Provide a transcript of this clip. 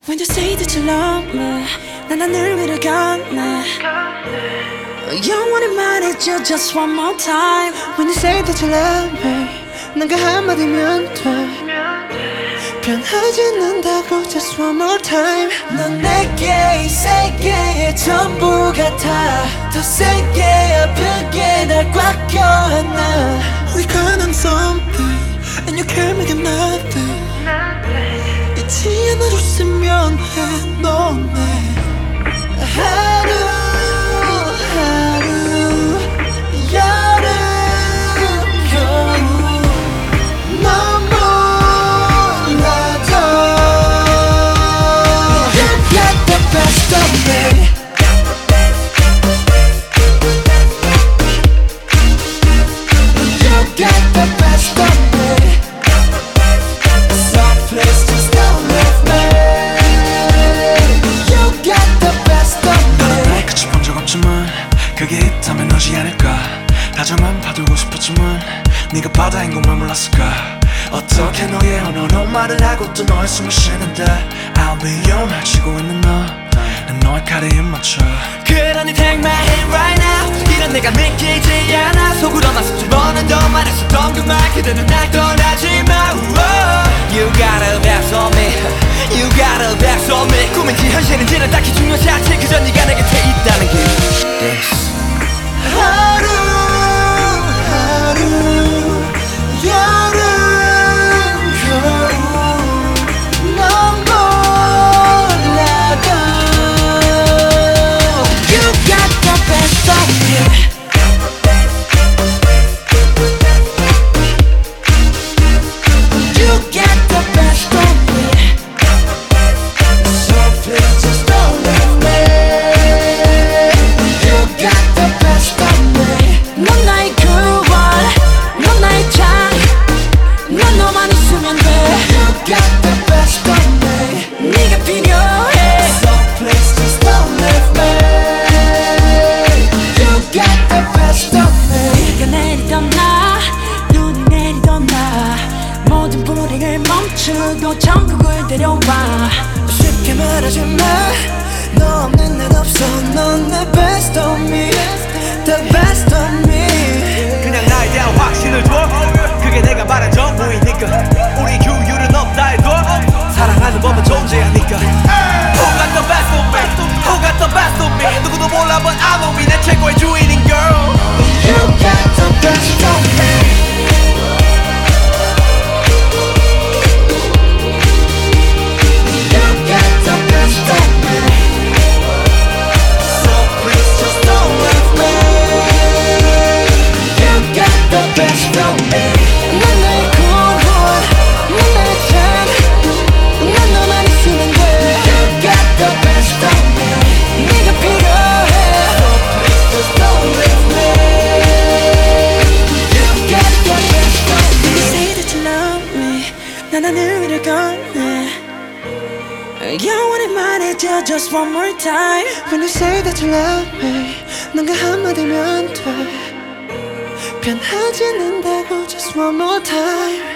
When you say that you love me, 난 하늘 위를 걷네. 영원히 말해줘 just one more time. When you say that you love me, 난 그 한마디면 돼. 변하지 않는다고 just one more time. 넌 내게 이 세계의 전부 같아. 더 세게 아프게 날 꽉 껴안아. We got on something and you can't make it nothing. 잊지 않아줬으면 해 너네. 하루 하루 여름 겨울 넌 몰라도 You got the best of me. You got the best of me. Some place just don't leave me. You got the best of me. 너를 끝이 본 적 없지만 그게 있다면 너지 않을까. 다정한 봐두고 싶었지만 네가 바다인 것만 몰랐을까. 어떻게 너의 언어로 말을 하고 또 너의 숨을 쉬는데 I'll be your 말 치고 있는 너. 난 너의 칼에 힘 맞춰. 그러니 take my hand right now. 이런 내가 믿기지 않아. 속으로만 수천 번은 더 말했었던 그 말 그대는 날 떠나지 마. You got a best on me. You got a best on me. 꿈인지 현실인지는 딱히 중요하지 않지. 그저 네가 내 곁에 있다는 게 Yes. 하루 하루 여름 겨울 넌 몰라도 You got the best of me. You got the best of me. So please just don't leave me. You got the best of me. 넌 나의 girl one, 넌 나의 time. 난 너만 있으면 돼. You got the best of me. 네가 필요해. So please just don't leave me. You got the best of me. 비가 내리던 나, 눈이 내리던 나, 모든 불행을 멈추고 천국을 데려와. 쉽게 말하지 마. 너 없는 날 없어. 넌 내 best of me. The best of me. 그냥 나에 대한 확신을 줘. 그게 내가 말한 전부이니까. 우리 규율은 없다 해도 사랑하는 법은 존재하니까. Who got the best of me? Who got the best of me? 누구도 몰라 but I know me. 내 최고의 주인인 girl. You got the best of me. You got the best of me. So please just don't leave me. You got the best of me. 넌 나의 cool one, 넌 나의 tan. 난 너만 있으면 돼. You got the best of me. 네가 필요해. So please just don't leave me. You got the best of me. When you say that you love me, 난 하늘 위를 걷네. 영원히 말해줘 just one more time. When you say that you love me, 난 그 한마디면 돼. 변하지 않는다고 just one more time.